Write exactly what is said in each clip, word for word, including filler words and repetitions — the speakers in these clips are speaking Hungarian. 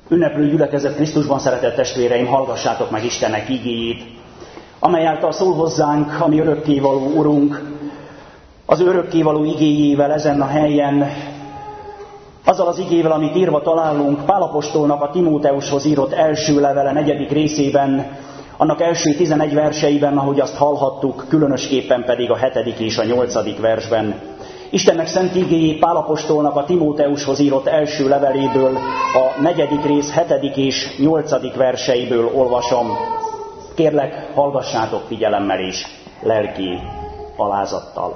Ünneplő gyülekezet Krisztusban, szeretett testvéreim, hallgassátok meg Istennek igéjét, amely által szól hozzánk a mi örökkévaló Urunk, az örökkévaló igéjével ezen a helyen, azzal az igével, amit írva találunk Pál apostolnak a Timóteushoz írott első levele negyedik részében, annak első tizenegy verseiben, ahogy azt hallhattuk, különösképpen pedig a hetedik és a nyolcadik versben. Istennek szent igéjét Pál apostolnak a Timóteushoz írott első leveléből, a negyedik rész hetedik és nyolcadik verseiből olvasom. Kérlek, hallgassátok figyelemmel és lelki alázattal.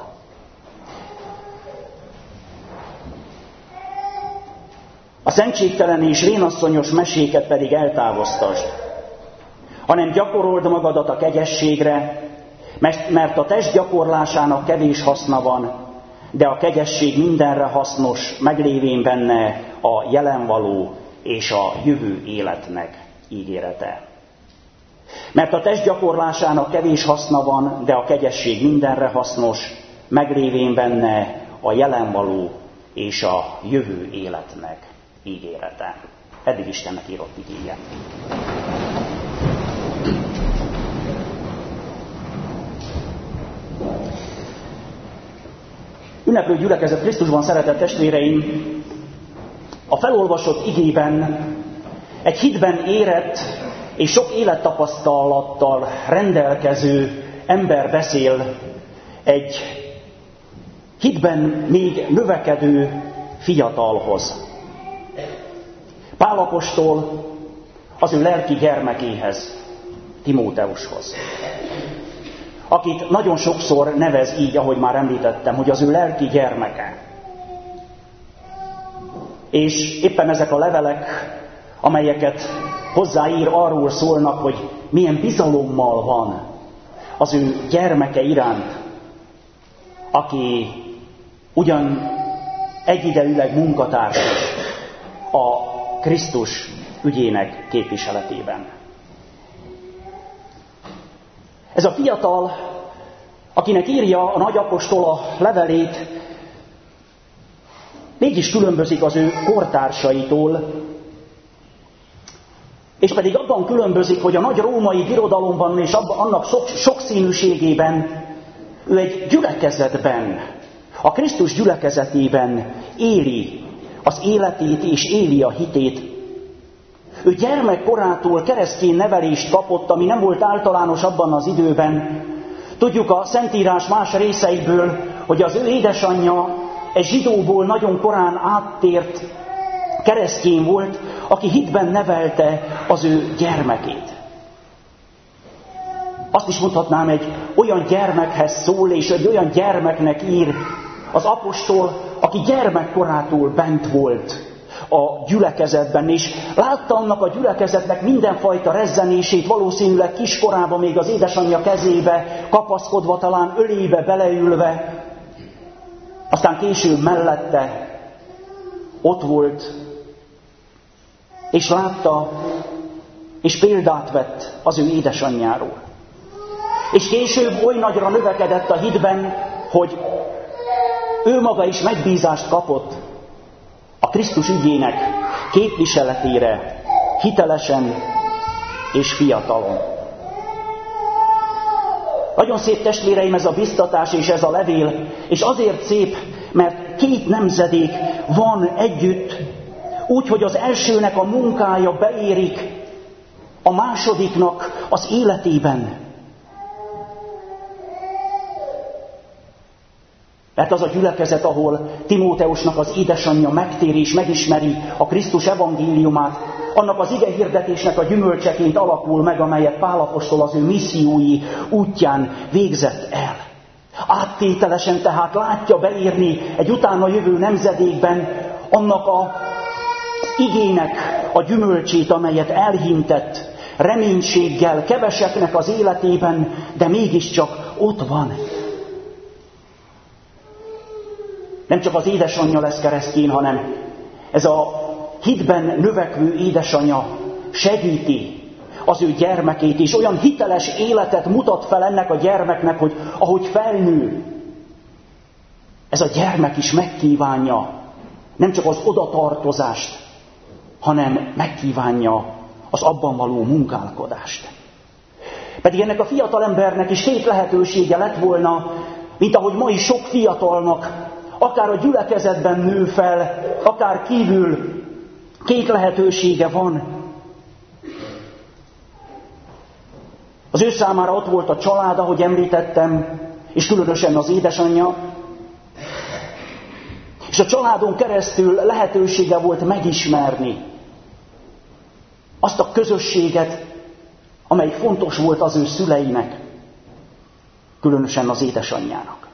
A szentségtelen és vénasszonyos meséket pedig eltávoztasd, hanem gyakorold magadat a kegyességre, mert a test gyakorlásának kevés haszna van, de a kegyesség mindenre hasznos, meglévén benne a jelenvaló és a jövő életnek ígérete. Mert a test gyakorlásának kevés haszna van, de a kegyesség mindenre hasznos, meglévén benne a jelenvaló és a jövő életnek ígérete. Eddig Istennek írott igéje. Ünneplő gyülekezet Krisztusban, szeretett testvéreim, a felolvasott igében egy hitben érett és sok élettapasztalattal rendelkező ember beszél egy hitben még növekedő fiatalhoz. Pál apostol az ő lelki gyermekéhez, Timóteushoz, akit nagyon sokszor nevez így, ahogy már említettem, hogy az ő lelki gyermeke. És éppen ezek a levelek, amelyeket hozzáír, arról szólnak, hogy milyen bizalommal van az ő gyermeke iránt, aki ugyan egyidejűleg munkatárs a Krisztus ügyének képviseletében. Ez a fiatal, akinek írja a nagyapostol a levelét, mégis különbözik az ő kortársaitól, és pedig abban különbözik, hogy a nagy római birodalomban és abban, annak sok, sokszínűségében ő egy gyülekezetben, a Krisztus gyülekezetében éli az életét és éli a hitét. Ő gyermekkorától keresztény nevelést kapott, ami nem volt általános abban az időben. Tudjuk a Szentírás más részeiből, hogy az ő édesanyja egy zsidóból nagyon korán áttért keresztény volt, aki hitben nevelte az ő gyermekét. Azt is mondhatnám, egy olyan gyermekhez szól, és egy olyan gyermeknek ír az apostol, aki gyermekkorától bent volt a gyülekezetben, és látta annak a gyülekezetnek mindenfajta rezzenését, valószínűleg kiskorában még az édesanyja kezébe kapaszkodva, talán ölébe beleülve, aztán később mellette ott volt, és látta, és példát vett az ő édesanyjáról. És később oly nagyra növekedett a hitben, hogy ő maga is megbízást kapott a Krisztus ügyének képviseletére, hitelesen és fiatalon. Nagyon szép, testvéreim, ez a biztatás és ez a levél, és azért szép, mert két nemzedék van együtt, úgy, hogy az elsőnek a munkája beérik a másodiknak az életében. Mert az a gyülekezet, ahol Timóteusnak az édesanyja megtér és megismeri a Krisztus evangéliumát, annak az igehirdetésnek a gyümölcseként alakul meg, amelyet Pál apostol az ő missziói útján végzett el. Áttételesen tehát látja beírni egy utána jövő nemzedékben annak a, az igének a gyümölcsét, amelyet elhintett reménységgel keveseknek az életében, de mégiscsak ott van. Nem csak az édesanyja lesz keresztény, hanem ez a hitben növekvő édesanyja segíti az ő gyermekét, és olyan hiteles életet mutat fel ennek a gyermeknek, hogy ahogy felnő, ez a gyermek is megkívánja nem csak az odatartozást, hanem megkívánja az abban való munkálkodást. Pedig ennek a fiatalembernek is két lehetősége lett volna, mint ahogy ma is sok fiatalnak, akár a gyülekezetben nő fel, akár kívül, két lehetősége van. Az ő számára ott volt a család, ahogy említettem, és különösen az édesanyja. És a családon keresztül lehetősége volt megismerni azt a közösséget, amely fontos volt az ő szüleinek, különösen az édesanyjának.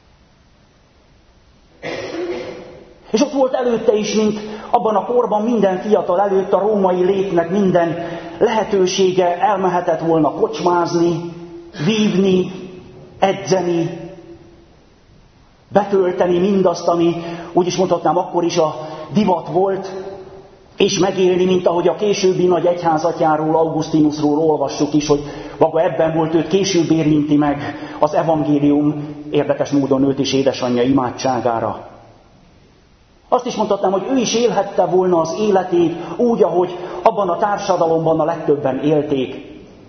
És ott volt előtte is, mint abban a korban minden fiatal előtt a római létnek minden lehetősége, elmehetett volna kocsmázni, vívni, edzeni, betölteni mindazt, ami úgy is mondhatnám akkor is a divat volt, és megélni, mint ahogy a későbbi nagy egyházatjáról, Augustinusról olvassuk is, hogy maga ebben volt, őt később érinti meg az evangélium, érdekes módon őt is édesanyja imádságára. Azt is mondhatnám, hogy ő is élhette volna az életét úgy, ahogy abban a társadalomban a legtöbben élték.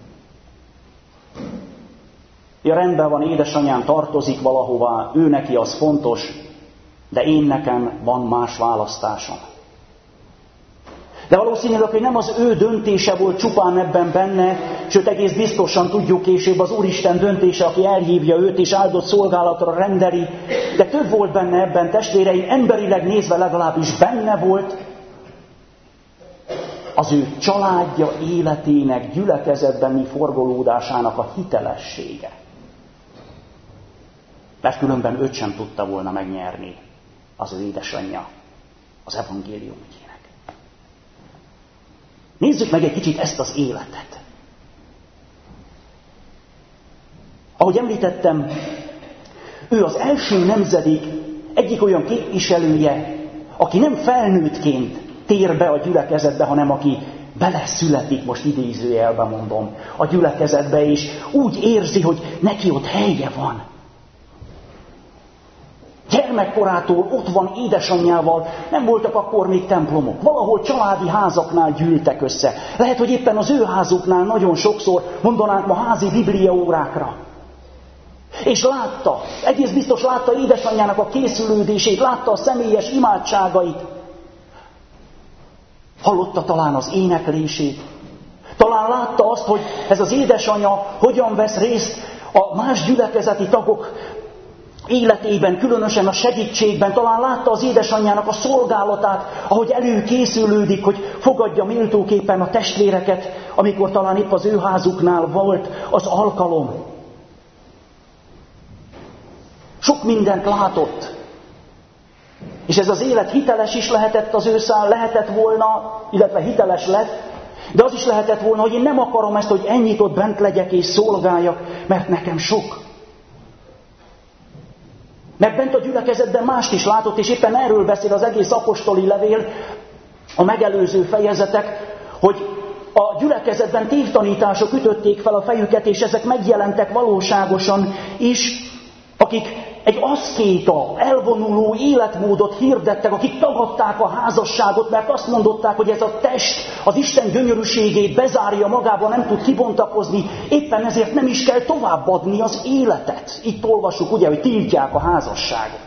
Ja, rendben van, édesanyám tartozik valahová, ő neki az fontos, de én nekem van más választásom. De valószínűleg, hogy nem az ő döntése volt csupán ebben benne, sőt egész biztosan tudjuk később az Úristen döntése, aki elhívja őt és áldott szolgálatra rendeli, de több volt benne ebben, testvéreim, emberileg nézve legalábbis benne volt az ő családja életének, gyülekezetbeni forgolódásának a hitelessége. Mert különben őt sem tudta volna megnyerni az ő édesanyja az evangélium ügyének. Nézzük meg egy kicsit ezt az életet. Ahogy említettem, ő az első nemzedék egyik olyan képviselője, aki nem felnőttként tér be a gyülekezetbe, hanem aki beleszületik, most idézőjelben mondom, a gyülekezetbe, és úgy érzi, hogy neki ott helye van. Gyermekkorától ott van édesanyjával, nem voltak akkor még templomok. Valahol családi házaknál gyűltek össze. Lehet, hogy éppen az ő házuknál nagyon sokszor mondanánk ma házi bibliaórákra. És látta, egész biztos látta édesanyjának a készülődését, látta a személyes imádságait. Hallotta talán az éneklését. Talán látta azt, hogy ez az édesanyja hogyan vesz részt a más gyülekezeti tagok életében, különösen a segítségben. Talán látta az édesanyjának a szolgálatát, ahogy előkészülődik, hogy fogadja méltóképpen a testvéreket, amikor talán épp az ő házuknál volt az alkalom. Sok mindent látott. És ez az élet hiteles is lehetett az ő szám, lehetett volna, illetve hiteles lett, de az is lehetett volna, hogy én nem akarom ezt, hogy ennyit ott bent legyek és szolgáljak, mert nekem sok. Mert bent a gyülekezetben mást is látott, és éppen erről beszél az egész apostoli levél, a megelőző fejezetek, hogy a gyülekezetben tévtanítások ütötték fel a fejüket, és ezek megjelentek valóságosan is, akik egy aszkéta, elvonuló életmódot hirdettek, akik tagadták a házasságot, mert azt mondották, hogy ez a test az Isten gyönyörűségét bezárja magába, nem tud kibontakozni, éppen ezért nem is kell továbbadni az életet. Itt olvassuk ugye, hogy tiltják a házasságot.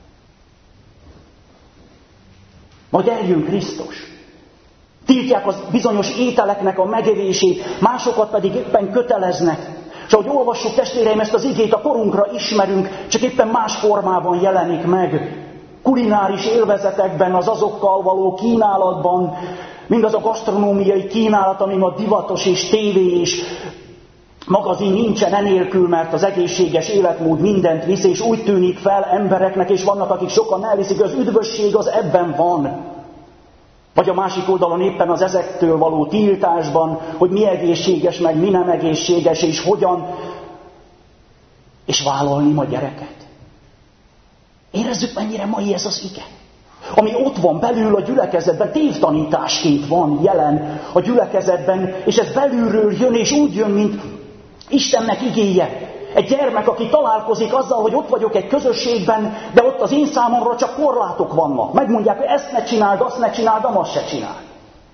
Majd eljön Krisztus. Tiltják az bizonyos ételeknek a megevését, másokat pedig éppen köteleznek. És ahogy olvassuk, testvéreim, ezt az igét a korunkra ismerünk, csak éppen más formában jelenik meg. Kulináris élvezetekben, az azokkal való kínálatban, mindaz a gasztronómiai kínálat, ami ma divatos és tévé és magazin nincsen enélkül, mert az egészséges életmód mindent visz, és úgy tűnik fel embereknek, és vannak, akik sokan elviszik, az üdvösség az ebben van. Vagy a másik oldalon éppen az ezektől való tiltásban, hogy mi egészséges, meg mi nem egészséges, és hogyan, és vállalni ma gyereket. Érezzük, mennyire mai ez az ige. Ami ott van belül a gyülekezetben, tévtanításként van jelen a gyülekezetben, és ez belülről jön, és úgy jön, mint Istennek igéje. Egy gyermek, aki találkozik azzal, hogy ott vagyok egy közösségben, de ott az én számomra csak korlátok vannak. Megmondják, hogy ezt ne csináld, azt ne csináld, azt se csináld.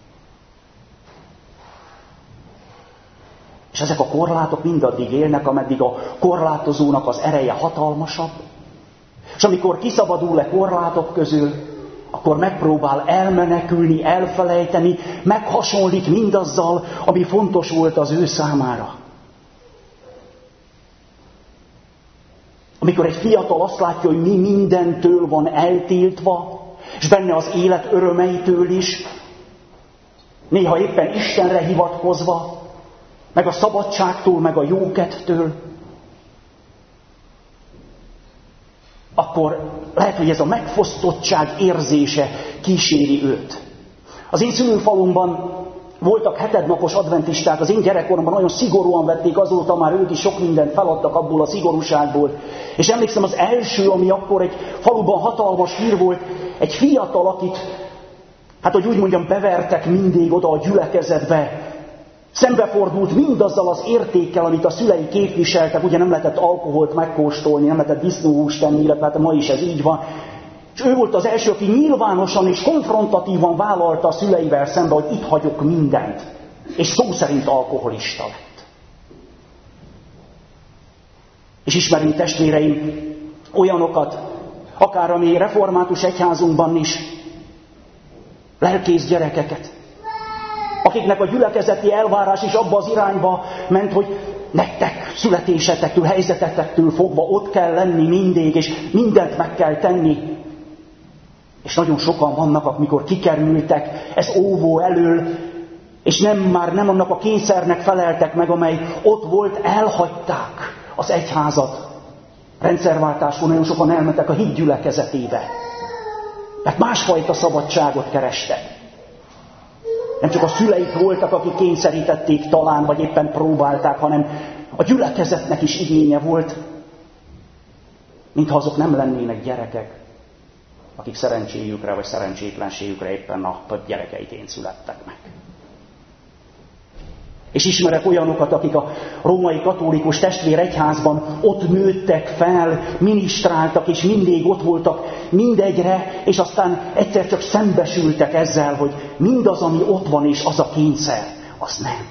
És ezek a korlátok mindaddig élnek, ameddig a korlátozónak az ereje hatalmasabb. És amikor kiszabadul-e korlátok közül, akkor megpróbál elmenekülni, elfelejteni, meghasonlít mindazzal, ami fontos volt az ő számára. Amikor egy fiatal azt látja, hogy mi mindentől van eltiltva, és benne az élet örömeitől is, néha éppen Istenre hivatkozva, meg a szabadságtól, meg a jókedvtől, akkor lehet, hogy ez a megfosztottság érzése kíséri őt. Az én szülőfalumban voltak hetednapos adventisták, az én gyerekkoromban nagyon szigorúan vették, azóta már ők is sok mindent feladtak abból a szigorúságból. És emlékszem, az első, ami akkor egy faluban hatalmas hír volt, egy fiatal, akit, hát hogy úgy mondjam, bevertek mindig oda a gyülekezetbe, szembefordult mindazzal az értékkel, amit a szülei képviseltek, ugye nem lehetett alkoholt megkóstolni, nem lehetett disznóhúst tenni, illetve hát ma is ez így van. És ő volt az első, aki nyilvánosan és konfrontatívan vállalta a szüleivel szembe, hogy itt hagyok mindent. És szó szerint alkoholista lett. És ismerünk, testvéreim, olyanokat, akár a mi református egyházunkban is, lelkész gyerekeket, akiknek a gyülekezeti elvárás is abba az irányba ment, hogy nektek születésetektől, helyzetetektől fogva ott kell lenni mindig, és mindent meg kell tenni. És nagyon sokan vannak, amikor kikerültek ez óvó elől, és nem, már nem annak a kényszernek feleltek meg, amely ott volt, elhagyták az egyházat. Rendszerváltáskor nagyon sokan elmentek a hit gyülekezetébe, mert másfajta szabadságot kerestek. Nem csak a szüleik voltak, akik kényszerítették talán, vagy éppen próbálták, hanem a gyülekezetnek is igénye volt, mintha azok nem lennének gyerekek, akik szerencséjükre vagy szerencsétlenségükre éppen a gyerekeitén születtek meg. És ismerek olyanokat, akik a római katolikus testvéregyházban ott nőttek fel, minisztráltak, és mindig ott voltak mindegyre, és aztán egyszer csak szembesültek ezzel, hogy mindaz, ami ott van, és az a kényszer, az nem.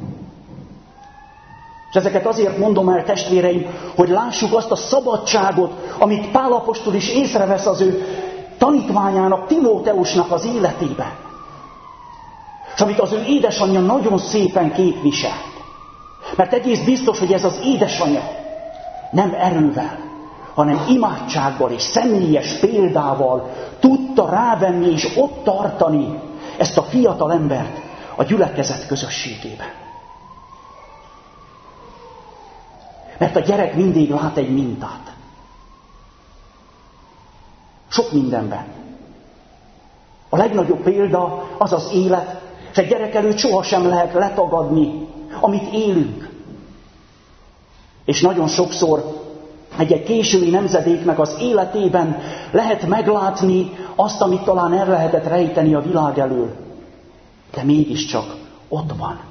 És ezeket azért mondom el, testvéreim, hogy lássuk azt a szabadságot, amit Pál apostol is észrevesz az ő tanítványának, Timóteusnak az életében. És amit az ő édesanyja nagyon szépen képviselt. Mert egész biztos, hogy ez az édesanyja nem erővel, hanem imádsággal és személyes példával tudta rávenni és ott tartani ezt a fiatal embert a gyülekezet közösségében. Mert a gyerek mindig lát egy mintát. Sok mindenben. A legnagyobb példa az az élet, és egy gyerek előtt sohasem lehet letagadni, amit élünk. És nagyon sokszor egy-egy késői nemzedéknek az életében lehet meglátni azt, amit talán el lehetett rejteni a világ elől. De mégiscsak ott van.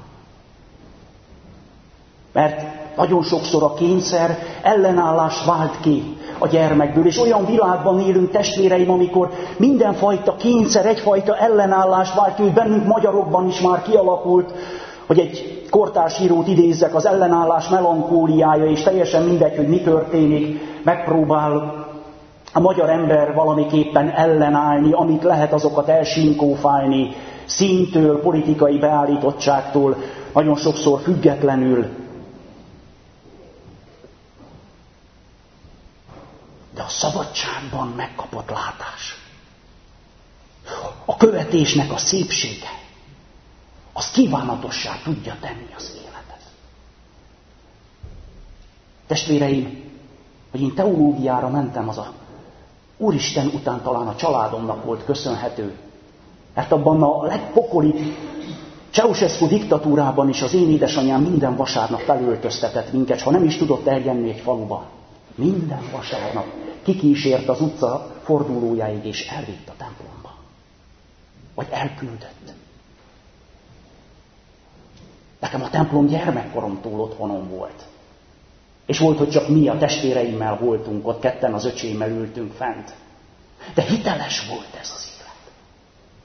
Mert nagyon sokszor a kényszer ellenállás vált ki a gyermekből, és olyan világban élünk, testvéreim, amikor mindenfajta kényszer, egyfajta ellenállás vált ki, hogy bennünk magyarokban is már kialakult, hogy egy kortárs írót idézzek, az ellenállás melankóliája, és teljesen mindegy, hogy mi történik, megpróbál a magyar ember valamiképpen ellenállni, amit lehet, azokat elsinkófálni, színtől, politikai beállítottságtól, nagyon sokszor függetlenül. De a szabadságban megkapott látás, a követésnek a szépsége, az kívánatossá tudja tenni az életet. Testvéreim, hogy én teológiára mentem, az a Úristen után talán a családomnak volt köszönhető, mert abban a legpokolibb Ceausescu diktatúrában is az én édesanyám minden vasárnap felöltöztetett minket, és ha nem is tudott elgenni egy faluba, minden vasárnap kikísért az utca fordulójáig, és elvitt a templomba. Vagy elküldött. Nekem a templom gyermekkoromtól otthonom volt. És volt, hogy csak mi a testvéreimmel voltunk, ott ketten az öcsémmel ültünk fent. De hiteles volt ez az élet.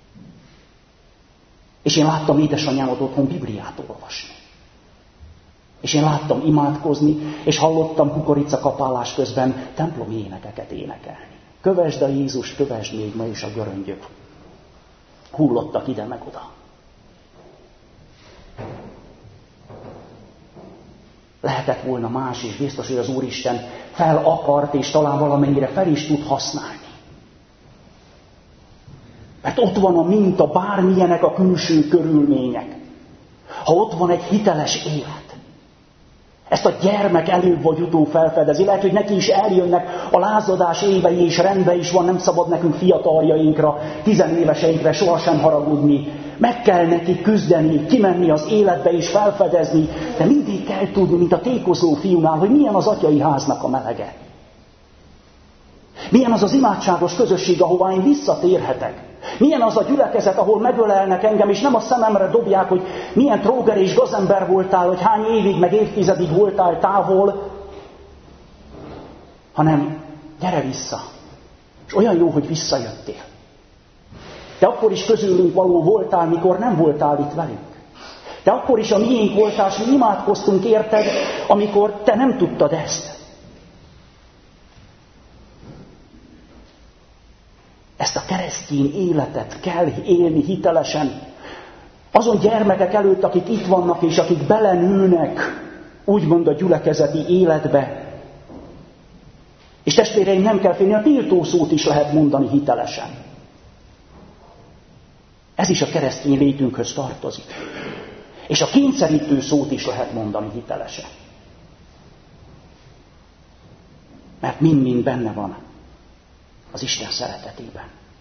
És én láttam édesanyámat otthon Bibliát olvasni. És én láttam imádkozni, és hallottam kukoricakapálás közben templomi énekeket énekelni. Kövesd a Jézust, kövesd még ma is a göröngyök. Hullottak ide meg oda. Lehetett volna más is, biztos, hogy az Úristen fel akart, és talán valamennyire fel is tud használni. Mert ott van a minta, bármilyenek a külső körülmények. Ha ott van egy hiteles élet, ezt a gyermek előbb vagy utóbb felfedezi. Lehet, hogy neki is eljönnek a lázadás évei, és rendben is van, nem szabad nekünk fiataljainkra, tizenéveseinkre sohasem haragudni. Meg kell neki küzdeni, kimenni az életbe és felfedezni, de mindig kell tudni, mint a tékozó fiúnál, hogy milyen az atyai háznak a melege. Milyen az az imádságos közösség, ahová én visszatérhetek. Milyen az a gyülekezet, ahol megölelnek engem, és nem a szememre dobják, hogy milyen tróger és gazember voltál, hogy hány évig, meg évtizedig voltál távol, hanem gyere vissza. És olyan jó, hogy visszajöttél. Te akkor is közülünk való voltál, mikor nem voltál itt velünk. Te akkor is a miénk voltál, és mi imádkoztunk érted, amikor te nem tudtad ezt. Ezt a keresztény életet kell élni hitelesen. Azon gyermekek előtt, akik itt vannak, és akik belenőnek, úgymond a gyülekezeti életbe. És testvéreim, nem kell félni, a tiltó szót is lehet mondani hitelesen. Ez is a keresztény létünkhöz tartozik. És a kényszerítő szót is lehet mondani hitelesen. Mert mind-mind benne van az Isten szeretetében.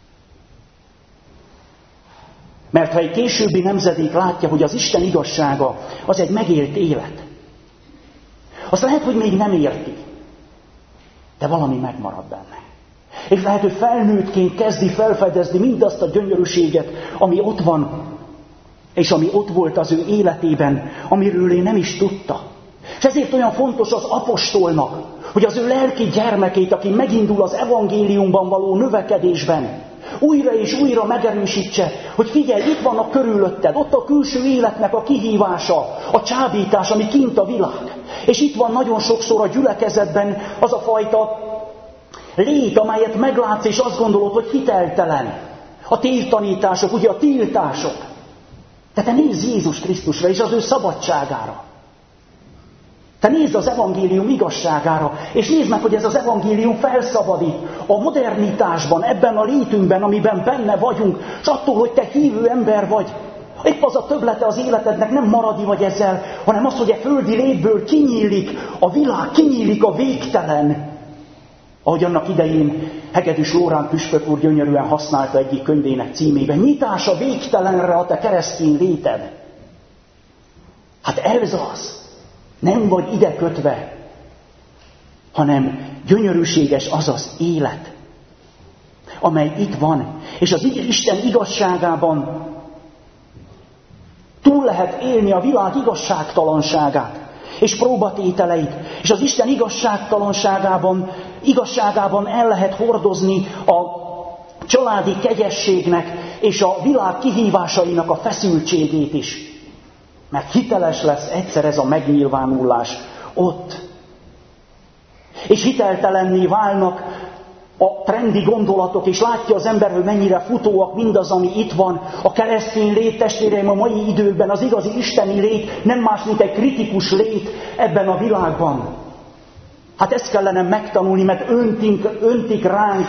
Mert ha egy későbbi nemzedék látja, hogy az Isten igazsága az egy megélt élet, azt lehet, hogy még nem érti, de valami megmarad benne. És lehet, hogy felnőttként kezdi felfedezni mindazt a gyönyörűséget, ami ott van, és ami ott volt az ő életében, amiről ő nem is tudta. És ezért olyan fontos az apostolnak, hogy az ő lelki gyermekét, aki megindul az evangéliumban való növekedésben, újra és újra megerősítse, hogy figyelj, itt van a körülötted, ott a külső életnek a kihívása, a csábítás, ami kint a világ. És itt van nagyon sokszor a gyülekezetben az a fajta lét, amelyet meglátsz, és azt gondolod, hogy hiteltelen. A tiltanítások, ugye a tiltások. De te nézz Jézus Krisztusra és az ő szabadságára. Te nézd az evangélium igazságára, és nézd meg, hogy ez az evangélium felszabadít a modernitásban, ebben a létünkben, amiben benne vagyunk, és attól, hogy te hívő ember vagy. Épp az a többlete az életednek, nem maradi vagy ezzel, hanem az, hogy a földi létből kinyílik a világ, kinyílik a végtelen. Ahogy annak idején Hegedűs Lórán püspök úr gyönyörűen használta egyik könyvének címében, nyitás a végtelenre a te keresztény léted. Hát ez az. Nem vagy ide kötve, hanem gyönyörűséges az az élet, amely itt van. És az Isten igazságában túl lehet élni a világ igazságtalanságát és próbatételeit. És az Isten igazságtalanságában, igazságában el lehet hordozni a családi kegyességnek és a világ kihívásainak a feszültségét is. Mert hiteles lesz egyszer ez a megnyilvánulás ott. És hiteltelenné válnak a trendi gondolatok, és látja az ember, hogy mennyire futóak mindaz, ami itt van. A keresztény lét, testvéreim, a mai időben az igazi isteni lét nem más, mint egy kritikus lét ebben a világban. Hát ezt kellene megtanulni, mert öntik, öntik ránk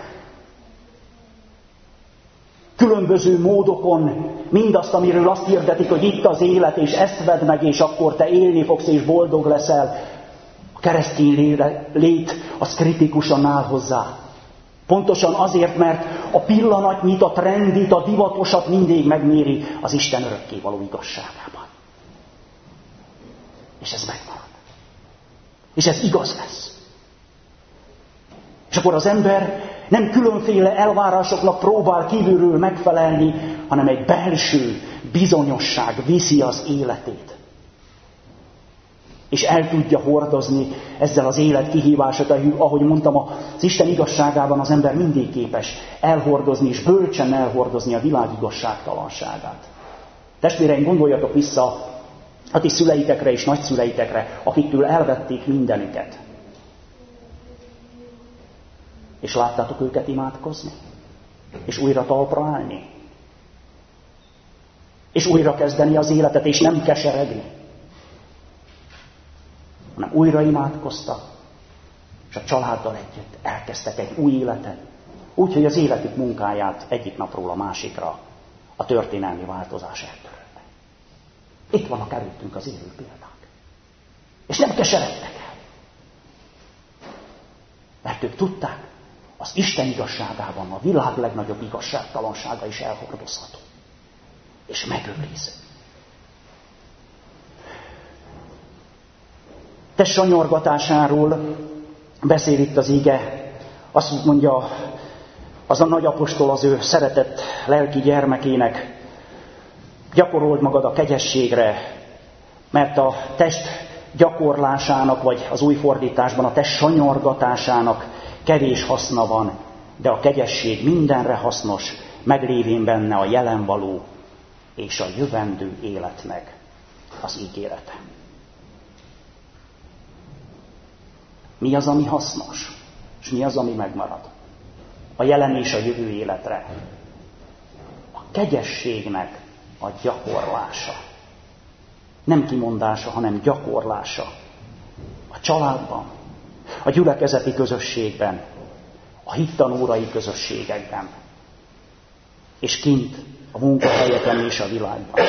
különböző módokon mindazt, amiről azt hirdetik, hogy itt az élet, és ezt vedd meg, és akkor te élni fogsz, és boldog leszel. A keresztény lét az kritikusan áll hozzá. Pontosan azért, mert a pillanatnyit, a trendit, a divatosat mindig megméri az Isten örökkévaló igazságában. És ez megmarad. És ez igaz lesz. És akkor az ember nem különféle elvárásoknak próbál kívülről megfelelni, hanem egy belső bizonyosság viszi az életét. És el tudja hordozni ezzel az élet kihívását, ahogy mondtam, az Isten igazságában az ember mindig képes elhordozni, és bölcsen elhordozni a világ igazságtalanságát. Testvéreim, gondoljatok vissza a ti szüleitekre és nagyszüleitekre, akiktől elvették mindenüket. És láttátok őket imádkozni? És újra talpra állni? És újra kezdeni az életet, és nem keseregni? Hanem újra imádkoztak, és a családdal együtt elkezdtek egy új életet, úgyhogy az életük munkáját egyik napról a másikra a történelmi változás eltörölte. Itt vannak előttünk az élő példák. És nem keseredtek el. Mert ők tudták, az Isten igazságában a világ legnagyobb igazságtalansága is elhordozható. És megőriz. Te sanyargatásáról beszél itt az ige. Azt mondja az a nagy apostol az ő szeretett lelki gyermekének, gyakorold magad a kegyességre, mert a test gyakorlásának, vagy az új fordításban a test sanyargatásának kevés haszna van, de a kegyesség mindenre hasznos, meglévén benne a jelenvaló és a jövendő életnek az ígérete. Mi az, ami hasznos, és mi az, ami megmarad? A jelen és a jövő életre. A kegyességnek a gyakorlása. Nem kimondása, hanem gyakorlása. A családban, a gyülekezeti közösségben, a hittanórai közösségekben, és kint a munkahelyeken és a világban.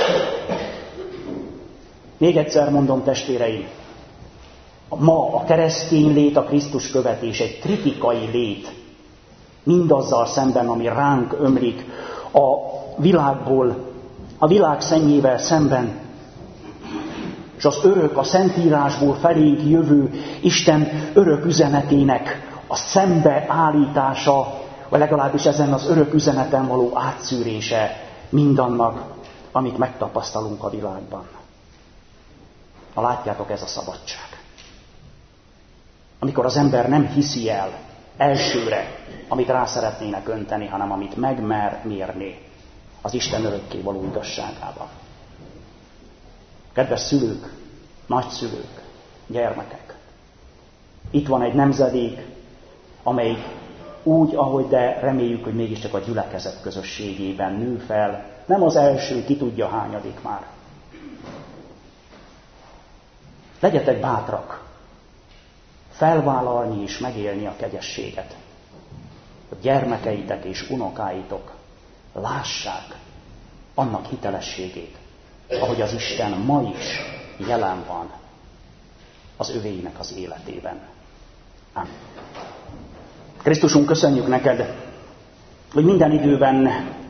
Még egyszer mondom, testvéreim, ma a keresztény lét, a Krisztus követés egy kritikai lét, mindazzal szemben, ami ránk ömlik a világból, a világ szennyével szemben, és az örök, a Szentírásból felénk jövő Isten örök üzenetének a szembeállítása, vagy legalábbis ezen az örök üzeneten való átszűrése mindannak, amit megtapasztalunk a világban. Ha látjátok, ez a szabadság. Amikor az ember nem hiszi el elsőre, amit rá szeretnének önteni, hanem amit megmer mérni az Isten örökké való igazságában. Kedves szülők, nagyszülők, gyermekek, itt van egy nemzedék, amely úgy, ahogy de reméljük, hogy mégiscsak a gyülekezet közösségében nő fel, nem az első, ki tudja hányadik már. Legyetek bátrak, felvállalni és megélni a kegyességet. A gyermekeitek és unokáitok lássák annak hitelességét, ahogy az Isten ma is jelen van az övéinek az életében. Amen. Krisztusunk, köszönjük neked, hogy minden időben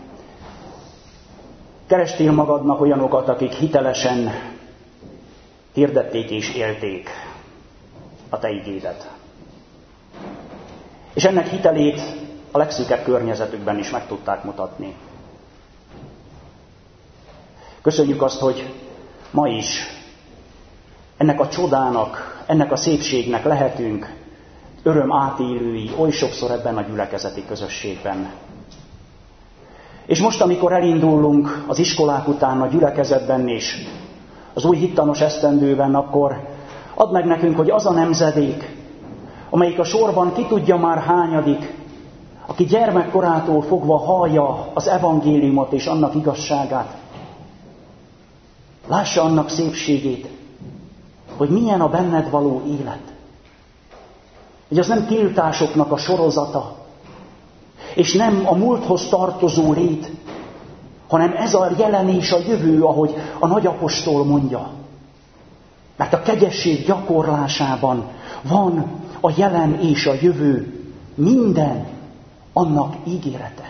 kerestél magadnak olyanokat, akik hitelesen hirdették és élték a te igédet. És ennek hitelét a legszűkebb környezetükben is meg tudták mutatni. Köszönjük azt, hogy ma is ennek a csodának, ennek a szépségnek lehetünk öröm átélői oly sokszor ebben a gyülekezeti közösségben. És most, amikor elindulunk az iskolák után a gyülekezetben és az új hittanos esztendőben, akkor add meg nekünk, hogy az a nemzedék, amelyik a sorban ki tudja már hányadik, aki gyermekkorától fogva hallja az evangéliumot és annak igazságát, lássa annak szépségét, hogy milyen a benned való élet. Hogy az nem tiltásoknak a sorozata, és nem a múlthoz tartozó lét, hanem ez a jelen és a jövő, ahogy a nagyapostol mondja. Mert a kegyesség gyakorlásában van a jelen és a jövő, minden annak ígérete.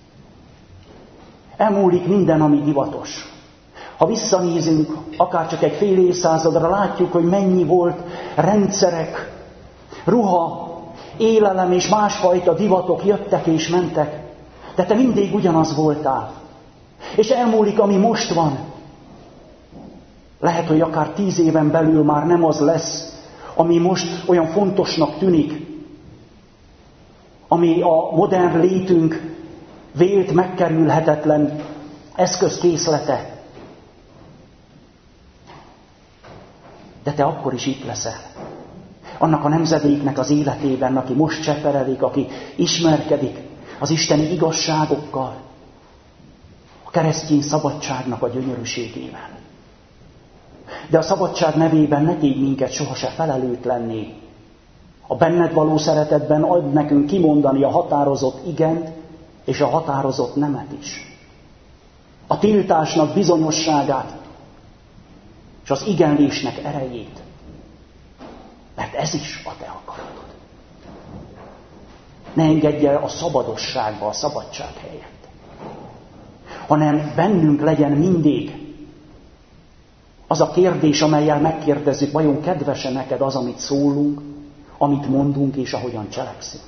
Elmúlik minden, ami divatos. Ha visszanézünk, akár csak egy fél évszázadra, látjuk, hogy mennyi volt rendszerek, ruha, élelem és másfajta divatok jöttek és mentek, de te mindig ugyanaz voltál. És elmúlik, ami most van. Lehet, hogy akár tíz éven belül már nem az lesz, ami most olyan fontosnak tűnik, ami a modern létünk vélt megkerülhetetlen eszközkészlete. De te akkor is itt leszel. Annak a nemzedéknek az életében, aki most cseperedik, aki ismerkedik az isteni igazságokkal, a keresztény szabadságnak a gyönyörűségével. De a szabadság nevében ne tégy minket sohasem felelőtlenné. A benned való szeretetben ad nekünk kimondani a határozott igent és a határozott nemet is. A tiltásnak bizonyosságát és az igenlésnek erejét. Mert ez is a te akaratod. Ne engedj el a szabadosságba, a szabadság helyett. Hanem bennünk legyen mindig az a kérdés, amellyel megkérdezzük, vajon kedves-e neked az, amit szólunk, amit mondunk és ahogyan cselekszünk.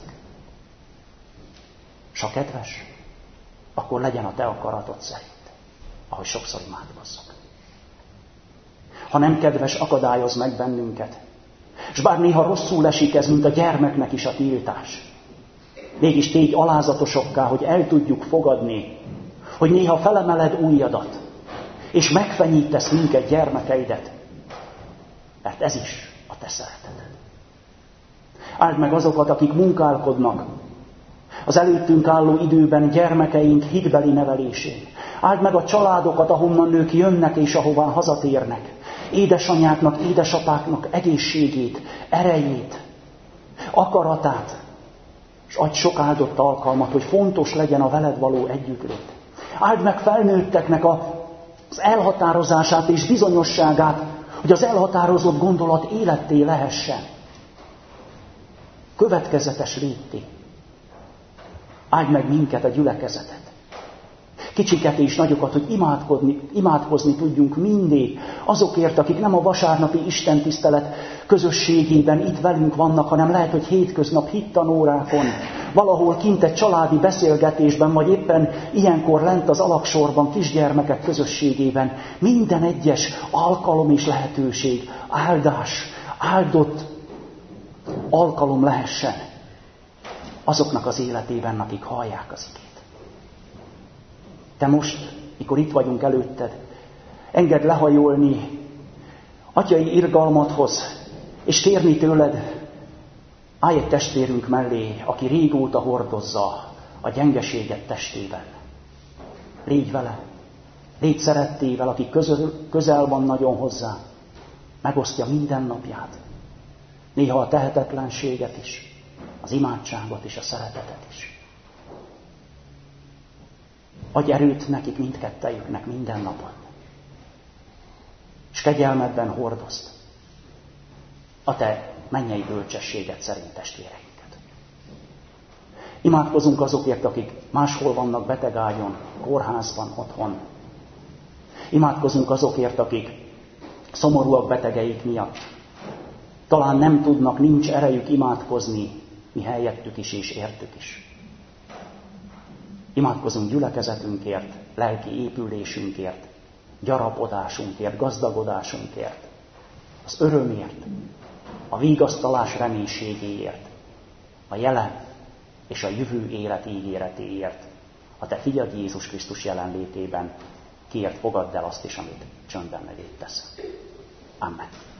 S ha kedves, akkor legyen a te akaratod szerint, ahogy sokszor imádkozzak. Ha nem kedves, akadályoz meg bennünket. És bár néha rosszul esik ez, mint a gyermeknek is a tiltás, mégis tégy alázatosokká, hogy el tudjuk fogadni, hogy néha felemeled ujjadat, és megfenyítesz minket, gyermekeidet, mert ez is a te szereteted. Áld meg azokat, akik munkálkodnak az előttünk álló időben gyermekeink hitbeli nevelésén. Áld meg a családokat, ahonnan nők jönnek és ahová hazatérnek. Édesanyáknak, édesapáknak egészségét, erejét, akaratát, és adj sok áldott alkalmat, hogy fontos legyen a veled való együttlét. Áld meg felnőtteknek a, az elhatározását és bizonyosságát, hogy az elhatározott gondolat életté lehessen. Következetes létté. Áld meg minket, a gyülekezetet. Kicsiket és nagyokat, hogy imádkozni, imádkozni tudjunk mindig azokért, akik nem a vasárnapi istentisztelet közösségében itt velünk vannak, hanem lehet, hogy hétköznap hittanórákon, valahol kint egy családi beszélgetésben, vagy éppen ilyenkor lent az alagsorban, kisgyermekek közösségében. Minden egyes alkalom és lehetőség, áldás, áldott alkalom lehessen azoknak az életében, akik hallják az igét. Te most, mikor itt vagyunk előtted, engedd lehajolni atyai irgalmadhoz, és kérni tőled, állj egy testvérünk mellé, aki régóta hordozza a gyengeséget testében. Légy vele, légy szerettével, aki közel, közel van nagyon hozzá, megosztja minden napját. Néha a tehetetlenséget is, az imádságot és a szeretetet is. Adj erőt nekik mindkettejüknek minden napon. És kegyelmedben hordozd a te mennyei bölcsességet szerint testvéreinket. Imádkozunk azokért, akik máshol vannak betegágyon, kórházban, otthon. Imádkozunk azokért, akik szomorúak betegeik miatt. Talán nem tudnak, nincs erejük imádkozni, mi helyettük is és értük is. Imádkozunk gyülekezetünkért, lelki épülésünkért, gyarapodásunkért, gazdagodásunkért, az örömért, a vigasztalás reménységéért, a jelen és a jövő élet ígéretéért, a te fiad Jézus Krisztus jelenlétében, kiért fogadd el azt is, amit csöndben megét tesz. Amen.